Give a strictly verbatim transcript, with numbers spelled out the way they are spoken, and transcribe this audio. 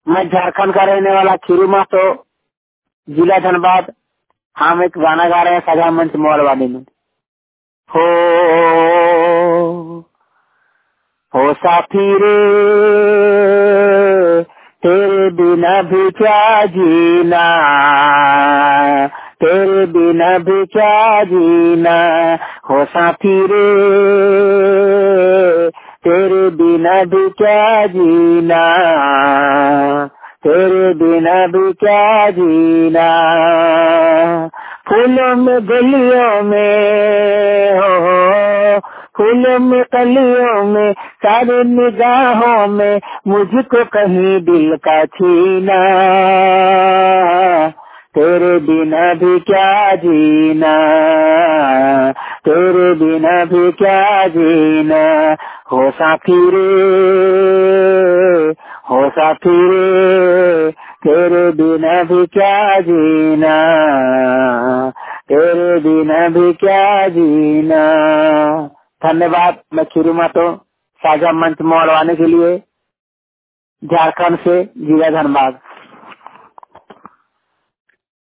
मैं झारखंड का रहने वाला खीरू महतो, जिला धनबाद। हम एक गाना गा रहे हैं साझा मंच मोड़वानी में। हो हो साथी रे, तेरे बिना भी क्या जीना, तेरे बिना भी क्या जीना। हो साथी रे, तेरे बिना भी क्या जीना, तेरे बिना भी क्या जीना। फूलों में गलियों में हो, फूलों में कलियों में, सारे निगाहों में, मुझको कहीं दिल का छीना। तेरे बिना भी क्या जीना, तेरे बिना भी क्या जीना। हो साथी रे, हो साथी रे, तेरे बिना भी क्या जीना, तेरे बिना भी क्या जीना। धन्यवाद। मैं खीरू महतो, साझा मंच मोड़वाने के लिए झारखंड से, जिला धनबाद।